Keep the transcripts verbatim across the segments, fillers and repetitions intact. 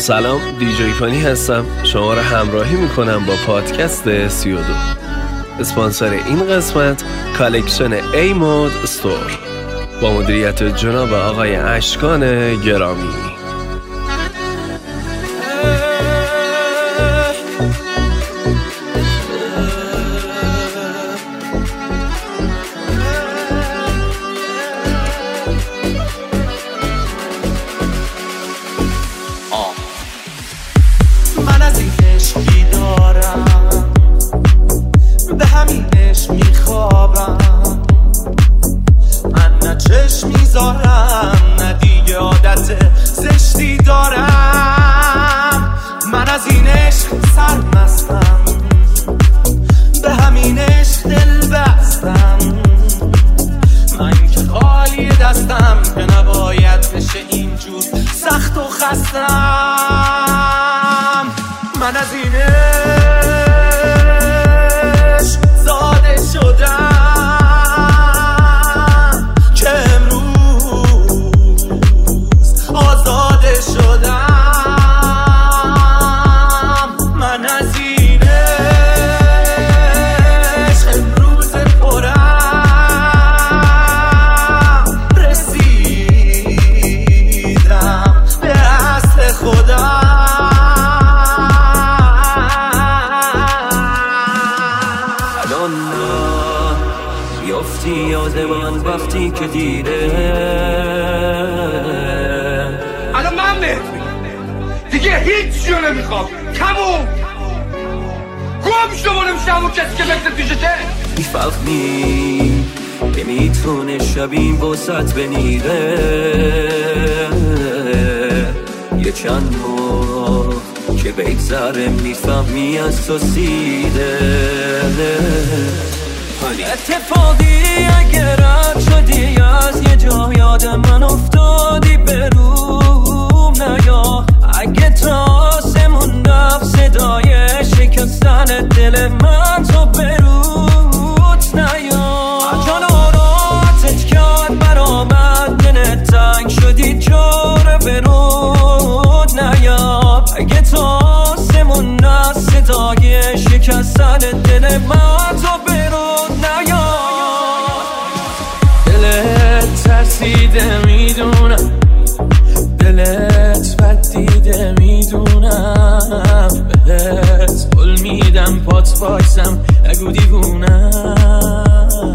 سلام، دیجی فانی هستم. شما را همراهی میکنم با پادکست سی و دو. اسپانسر این قسمت کالکشن ای مود استور با مدیریت جناب آقای اشکان گرامی. من از این عشقی دارم، به همینش میخوابم. من نه چشم میذارم نه دیگه عادت زشتی دارم. من از این عشق سرمستم، به همین عشق دل بستم. من که خالی دستم که نباید بشه اینجور سخت و خستم. من از این عشق زاده شدم که امروز آزاده شدم. من از این عشق امروز پرم رسیدم به اصل خودم. یادمان وقتی که دیده الان من بهت میگم دیگه هیچ جا نمیخوام، تموم گم شو. برم شمون کسی که مثل پیشته میفهمی که میتونه شبیم باسط بنیره. یه چند ماه که بگذره میفهمی از تو سیده. اتفاقی اگه رد شدی از یه جا یاد من افتادی به روم نیا. اگه تاسمون رفت صدای شکستن دل من تو بروت نیا. جان آراتت کرد برآمد دلت تنگ شدی جاره برود نیا. اگه تاسمون رفت صدای شکستن دل من تو برود نیا. دلت ترسیده میدونم، دلت بد دیده میدونم. بهت قول میدم پات وایسم نگو دیوونم.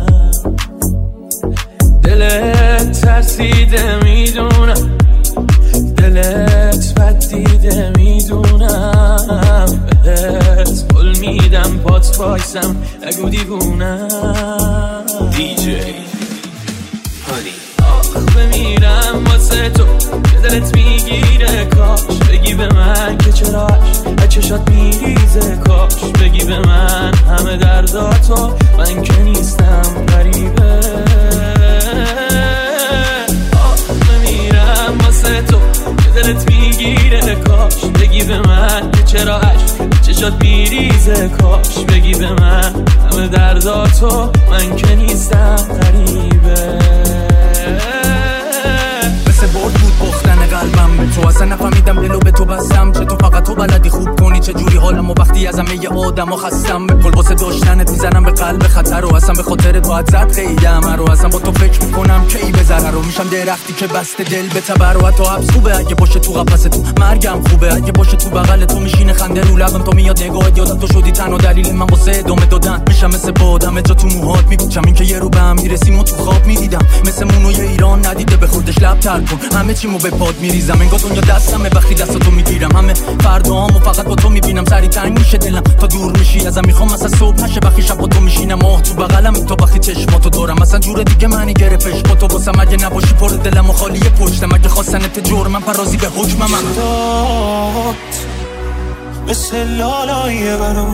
دلت ترسیده میدونم، دلت بد دیده میدونم. بهت قول میدم پات وایسم نگو دیوونم. دیجی هانی آخ بمیرم واسه تو که دلت میگیره. کاش بگی به من که چراش از چشات میریزه. کاش بگی به من همه درداتو، من که نیستم غریبه. آخ بمیرم واسه تو که دلت میگیره. کاش بگی به من که چرا عشق چشات میریزه. کاش بگی به من همه درداتو، من که نیستم غریبه. مثل برد بود بختن قلبم به تو، اصلا نفهمیدم دلو به تو بستم. چه تو فقط تو بلدی خوب کنی چه جوری حالمو وقتی از همه ی آدم ها خستم. به کل واسه داشتنت میزنم به قلب خطر رو، اصلا به خاطر تو حد خیلی همه رو. اصلا با تو فکر میکنم کی به ضرر رو میشم درختی که بسته دل به تبر. و حتی حبس خوبه اگه باشه تو قفس تو، مرگم خوبه اگه باشه تو بغل تو. میشینه خنده رو لبم تو میاد نگاهت یادم تو شدی تنها دلیل من واسه ادامه دادن. میشم مثل باد همه جا تو موهات میپیچم، این که یه رو به هم میرسیم و تو خواب میدیدم. مثل مونوی ایران ندیده به خوردش لب تر کن، همه چیمو به پاد میریزم. انگار دنیا دستمه وقتی دستاتو میگیرم. همه فردامو فقط با تو میبینم. سری تنگ میشه دلم تا دور میشی ازم. میخوام مثلا صبح نشه وقتی شب با تو میشینم. آه تو بغلم تا وقتی چشماتو دارم. مثلا جور دیگه معنی گرفتش با تو واسم. اگه نباشی پر دلم و خالی پشتم. اگه خواستنت جرمم پرازی به حکمم. من مثل لالای برو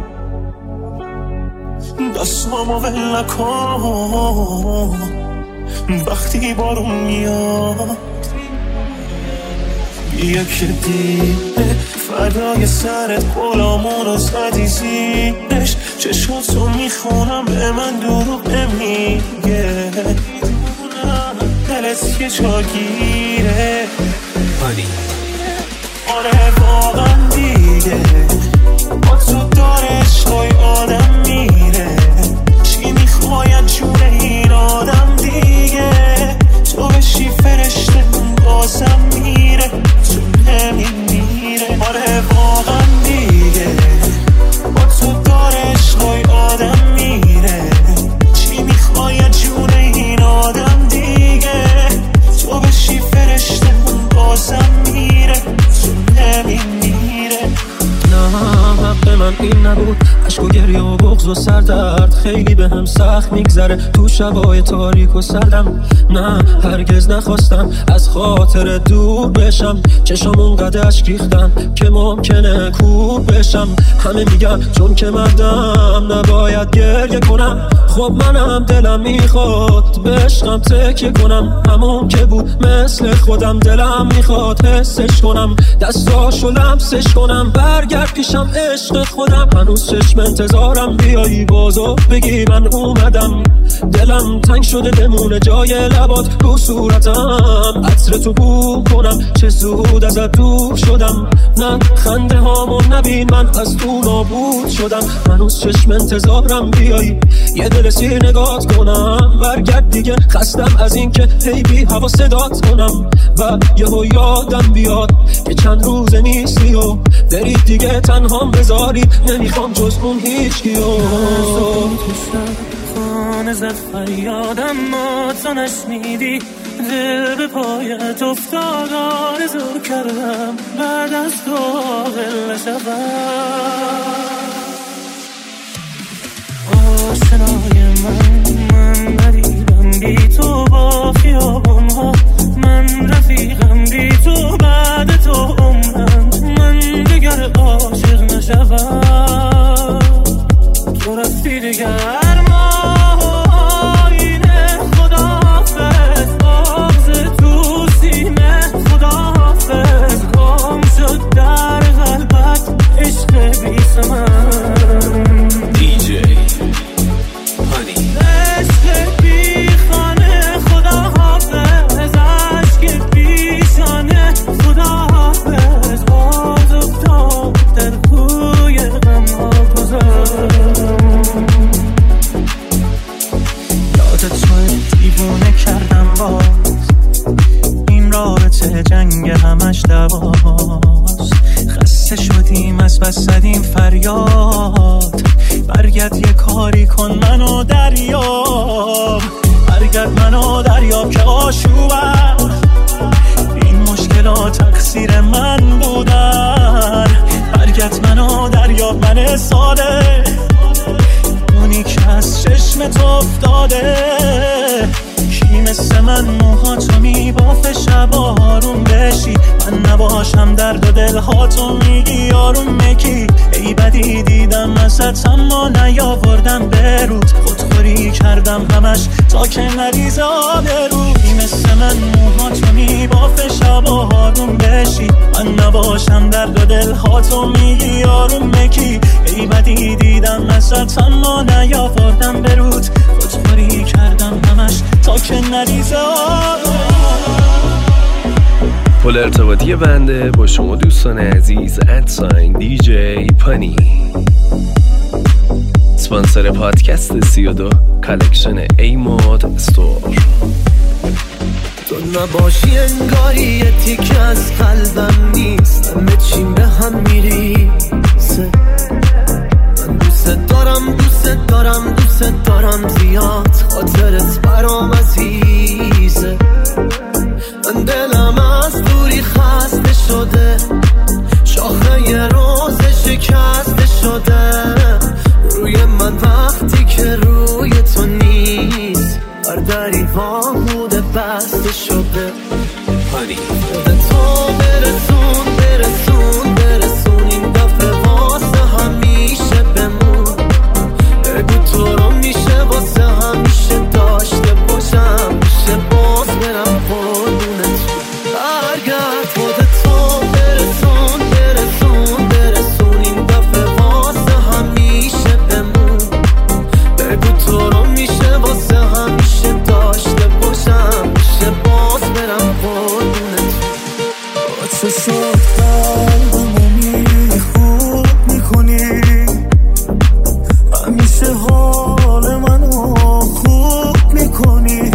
دستامو ول نکن وقتی بارون میاد. بیا که دیده فردای سرت گلامونو زدی زیرش. چشاتو میخونم به من دروغ نمیگه. دلت یه جا گیره این نبود. عشق و گریه و بغض و سردرد خیلی به هم سخت میگذره تو شبای تاریک و سردم. نه هرگز نخواستم از خاطر دور بشم، چشم اونقدر اشک ریختم که ممکنه کور بشم. همه میگن چون که مردم نباید گریه کنم، خب منم دلم میخواد به عشقم تکیه کنم. همون که بود مثل خودم دلم میخواد حسش کنم، دستاشو لمسش کنم، برگرد پیشم عشق خودم. هنوز چشم انتظارم بیایی بازو بگی من اومدم. دلم تنگ شده بمونه جای لبات رو صورتم، عطر تو بو کنم چه زود ازت دور شدم. نه خنده هامون نبین من از تو نابود شدم. هنوز چشم انتظارم بیایی یه دل سیر نگات کنم، برگرد دیگه خستم از این که هی بی هوا صدات کنم. و یهو یادم بیاد که چند روز نیستی و برید دیگه تنهام بذارید، نمیخوام جز اون هیچ کیو. خانه زد فریادم ما تو نشنیدی، دل به پایت افتاد آرزو کردم بعد از تو غل شدم. آشنای من من ندیدم بی تو با خیابون ها، من رفیقم بی تو بعد تو عمرم، من دیگر عاشق نشدم. تو رفتی دیگر ماهینه خداحافظ، آغز تو سینه خداحافظ، گم شد در قلبت عشق بی ثمن. دیجی پانی عشق بی خانه خداحافظ، عشق بی شانه خداحافظ، باز افتاد در کوی غم ها گذر. یادت شاید دیوونه کردم باز، این رابطه جنگ همش دواست. خسته شدیم از بس زدیم فریاد، برگرد یه کاری کن منو دریاب، برگرد منو دریاب که آشوبم. این مشکلات تقصیر من بودن، برگرد منو دریاب، من ساده اونی که از چشمت افتاده. کی مثل من موهاتو میبافه شبا آروم بشی، من نباشم درد و دلهاتو میگی آروم مکی. ای بدی دیدم ازت اما نیاوردم برود، خودخوری کردم همش تا که نریزه آبرو. کی مثل من موهاتو میبافه شبا آروم بشی، من نباشم درد و دلهاتو میگی آروم مکی. ای بدی دیدم ازت اما نیاوردم برود، خودخوری کردم همش تا که نریزه آبرو. پل ارتباطی بنده با شما دوستان عزیز ادساین دی جی پانی، اسپانسر پادکست سی و دو کالکشن ای مود استور. تو نباشی انگاری یه تیکه از قلبم نیست، همه چیم به هم میریزه. من دوست دارم دوست دارم دوست دارم زیاد، خاطرت برام عزیزه. من دلم از دوری خسته شده، شاخه یه روز شکسته شده. روی من وقتی که روی تو نیست، بر دری بوده بسته شده. پانی تو برسون برسون برسون، این دفعه واسه همیشه بمون. بگو تو رو میشه واسه همیشه داشته باشم، میشه باز برم قربونت. برگرد خودتو برسون برسون برسون، این دفعه واسه همیشه بمون. بگو تو رو میشه واسه همیشه داشته باشم، میشه باز برم قربونت. چه شد قلبمو میخورد میکنی، همیشه حال منو خوب میکنی.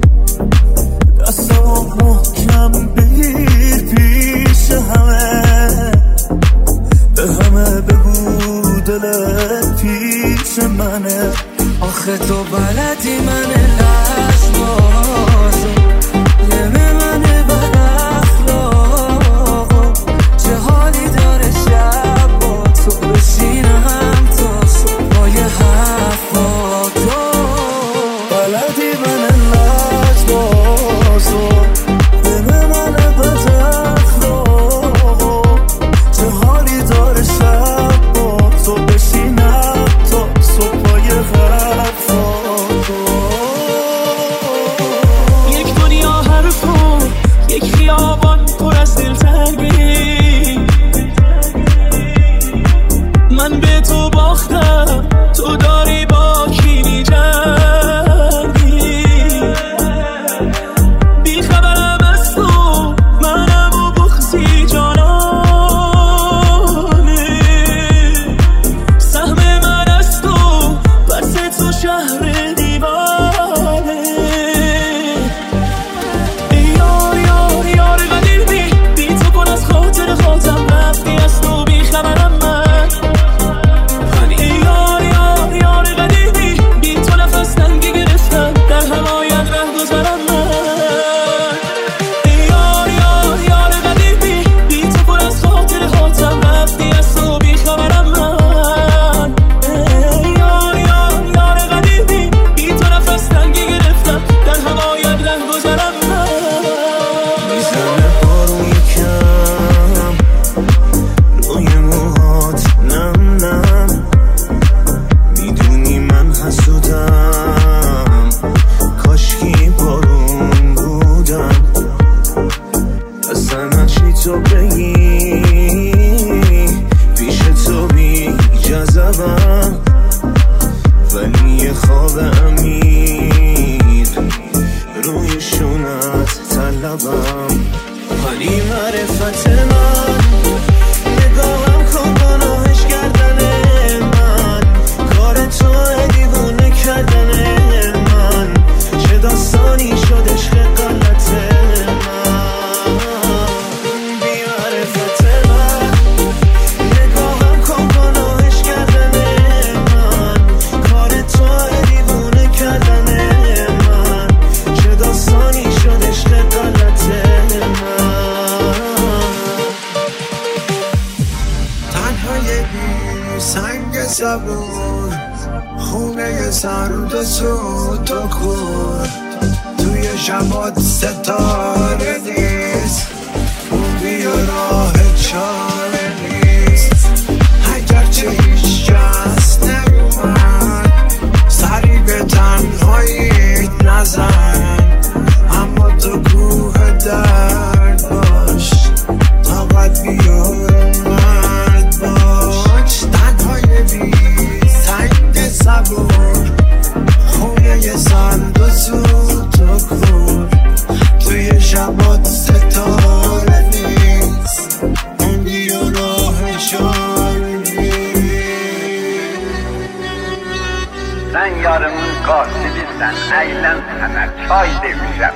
دستمو محکم بگیر پیش همه، به همه بگو دلت پیش منه. آخه تو بلدی من لشبازم، نمه من بد اخلاقم. چه حالی داره شب با تو بشینم، خیابان پر از دلتنگی، من به تو باختم تو داری با کی می‌جنگی، بی خبرم از تو منم و بغضی جانانه، سهم من از تو پس تو شهر دیوانه. یار یار یار قدیمی بی تو کن از خاطر خاطرم رفتی از تو بی خبرم من. یار یار یار قدیمی بی تو نفس تنگی گرفتم در هوایت ره گذرم من. یار یار یار قدیمی بی تو کن از خاطر خاطرم رفتی از تو بی خبرم من. یار یار یار قدیمی بی تو نفس تنگی گرفتم در هوایت ره گذرم من. میزنه بارون یکم روی موهات نم نم، میدونی من حسودم کاشکی بارون بودم، اصلا نشی تو بگی پیش تو بی جذبم، ولی یه خواب امید روی شونت طلبم. ولی معرفت من نگاهم کن گناهش کردن من، کار تو دیوونه کردن من، چه داستانی شد عشق غلط من. بی معرفت من نگاهم کن گناهش کردن من، کار تو دیوونه کردن من، چه داستانی شد عشق غلط من. تنهای بی سنگ زبون خونه سرد و سود و کور، توی شبات ستاره نیست، اون بیا راه چاره نیست، اگرچه هیچ کس نیومد سری به تنهاییت نزن، اما تو کوه درد باش طاقت بیار مرد باش. تنهای بی سنگ صبور خونه سرد و سود و کور، توی شبات ستاره نیست، اون بیا راه چاره نیست. Sen yarımın katilisin, eğlen sana çay demişim.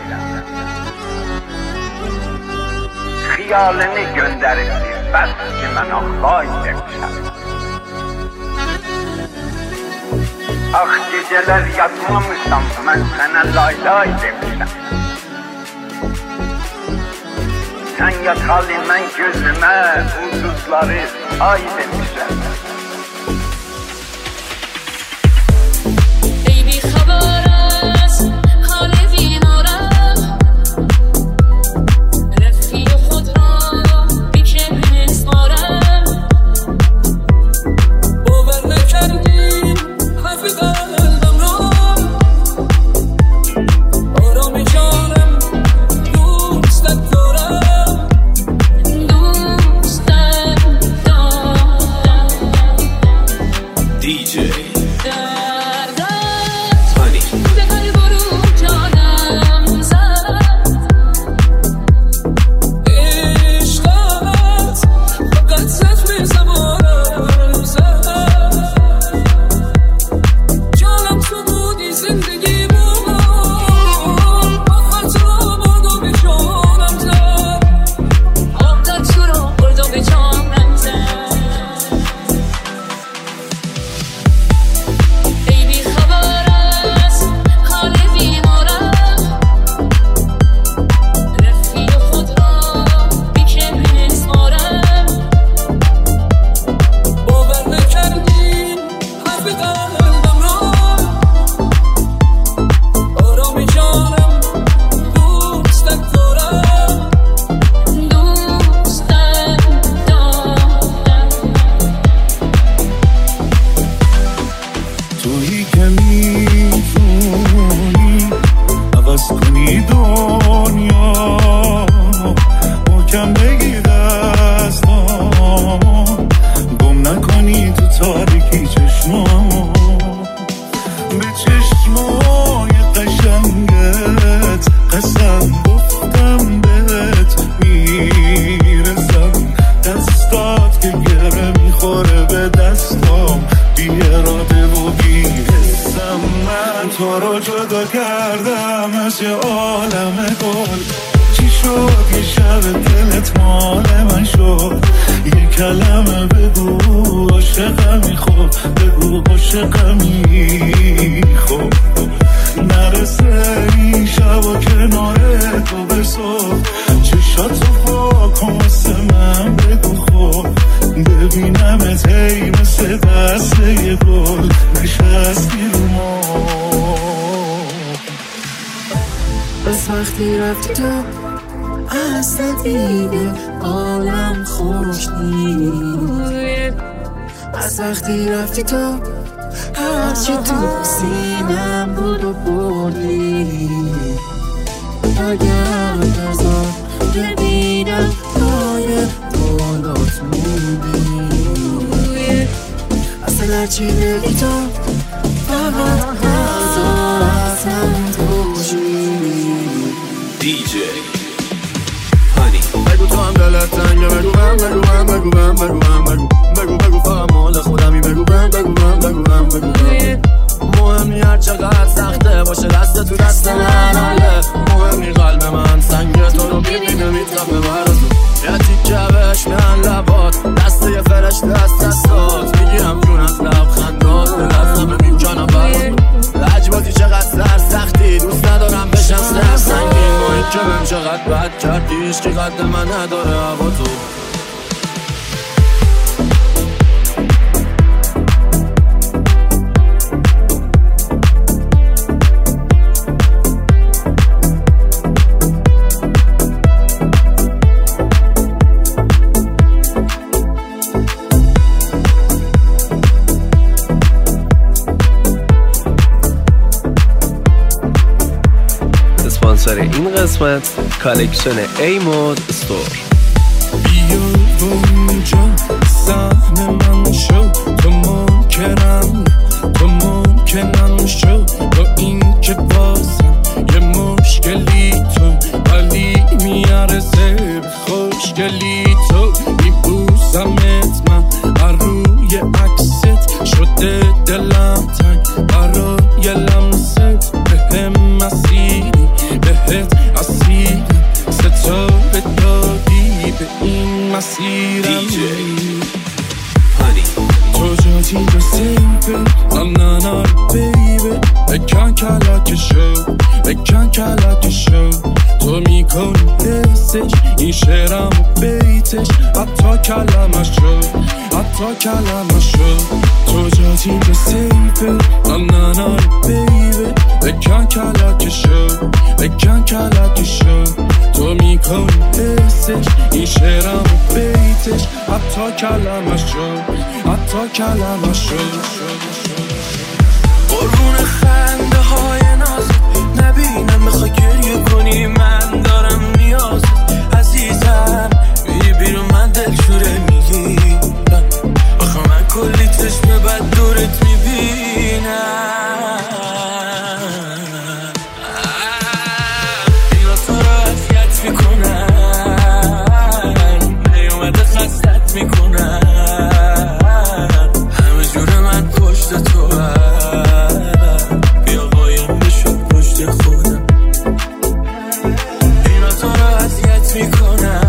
Hiyalini gönderip bas ki ben ahlay demişim. Ah geceler yatmamışsam ben sana lay lay demişim. Sen yatalım ben gözüme ucuzları ay demişim. Baby خبر است حال بیمارم، رفیق خود را بی که بسپارم، باور نکردی حرف قلبم را، آرام جانم دوستت دارم، دوستت دارم. شب دلت مال من شد یه کلمه بگو عاشقمی خب بگو عاشقمی خب نرسه این شب و کنار تو به صبح چشاتو پاکن واسه من بگو خب ببینمت هی مثل دسته یه گل نشستی رو ما از وقتی رفتی تو اصلا دیگه عالم خوش نیست از وقتی رفتی تو هرچی تو سینم بود و بردی اگر بذار ببینم پای بالات موندی اصلا هرچی بگی تو فقط بذار اصلا توشی دی جی بگو تو هم دلت تنگه بگو بم بگو بم بگو بم بگو بم بگو بگو بگو فقط مال خودمی بگو بم بگو بم بگو بم بگو بم مهمی هر چقدر سخته باشه دست تو دست من حاله مهمی قلب من سنگ تو رو ببینه میترفه برازو یه تیکه بشمن لبات دست یه فرش دست دستات میگیرم جون از لبخندات دلستم میکنم برازو لجباتی چقدر سر سختی دوست ندارم بشم سر سنگین ما این که بهم چقدر بد کردیش که قد من نداره هوا تو اسپانسر این قسمت کالکشن ای مود استور. بیا اونجا سهم من شو تو ممکنم تو ممکنم شو با این که بازم یه مشکلی تو ولی میارزه به خوشگلی تو میبوسمت من هر روی عکست شده دلم تنگ برای لمست بهم مسیری بهت اسیرم ستاره دادی به این مسیرم تو جاتی به سیبه نه نه نه بیبه بکن کلک شو بکن کلک شو تو میکنی حسش این شعرم و بیتش حتی کلمه شو حتی کلمه شو تو جاتی به سیبه نه نه نه بیبه بکن کلک شو بکن کلک شو تو میکنی حسش این شعرم و بیتش حتی کلمه شو حتی کلمه شو قربون خنده های نازت نبینم بخوای گریه کنی من دارم نیازت عزیزم میری بیرون من دلشوره میگیرم آخه من کلی چشم بد دورت میبینم اینا تو رو اذیت میکنن نیومده خستت میکنن همه جور من پشت تو بیا قایم بشو پشت خودم اینا تو رو اذیت میکنن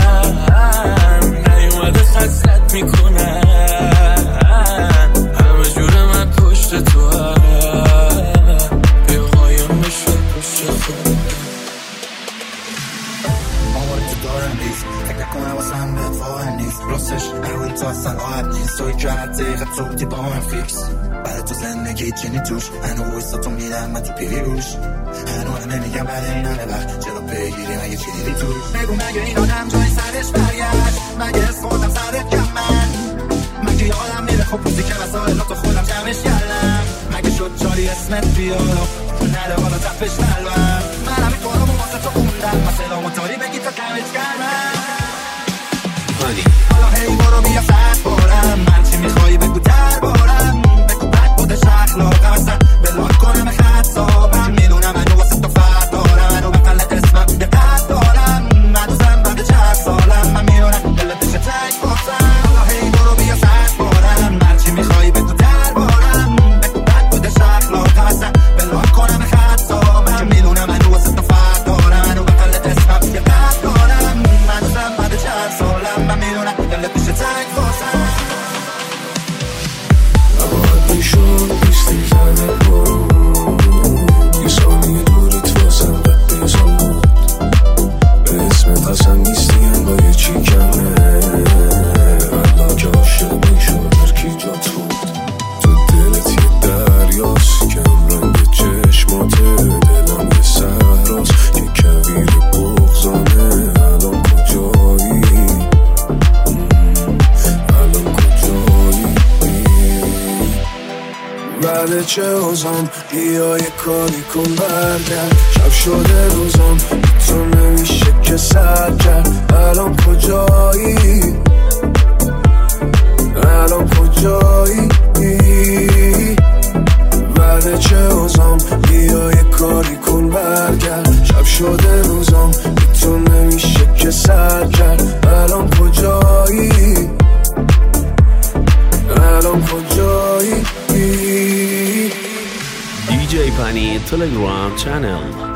نیومده خستت میکنن همه جور من پشت تو بیا قایم بشو پشت خودم فکر کنم واسم بهت واقع نیست راستش اول تو اصلا آهد نیست توی که هر دقیقه تو بودی با من فیکس بعد تو زندگی چینی توش هنو ویستا تو میدم من تو پیری روش هنو همه میگم بعد این همه وقت چرا بگیری مگه چی دیدی توش بگو مگه این آدم جای سرش برگشت مگه اسمودم سرت کم من مگه یادم میره خب پوزی که وسایلاتو خودم جمعش کردم مگه شد جاری اسمت بیارم نده بالا تپش قلبم من همین تو رو واسه تو خوندم مثلا موتوری بگی تا کمش کردم حالا هی برو بیا سخت بارم هرچی میخوایی بگو در بارم بگو بد بودش اخلاقم اصلا بلاک کنم خطابم میدونم منو واسه تو فرد دارم منو بقلت اسمم یه قد دارم مدوزم بعد چند سالم من میدونم دلتش تک باسم حالا هی برو بیا سخت بارم هرچی میخوایی بگو در بارم بگو بد بودش اخلاقم اصلا بلاک کنم خطابم میدونم منو واسه تو فرد دارم منو بقلت اسمم یه قد دارم بعد چه اوزام بیا یه کاری کن برگرد شب شده روزام تو نمیشه که سر کرد الان کجایی الان کجایی بعد چه اوزام بیا یه کاری کن برگرد شب شده روزام تو نمیشه که سر کرد الان کجایی الان کجایی دی جی پنی تلگرام چنل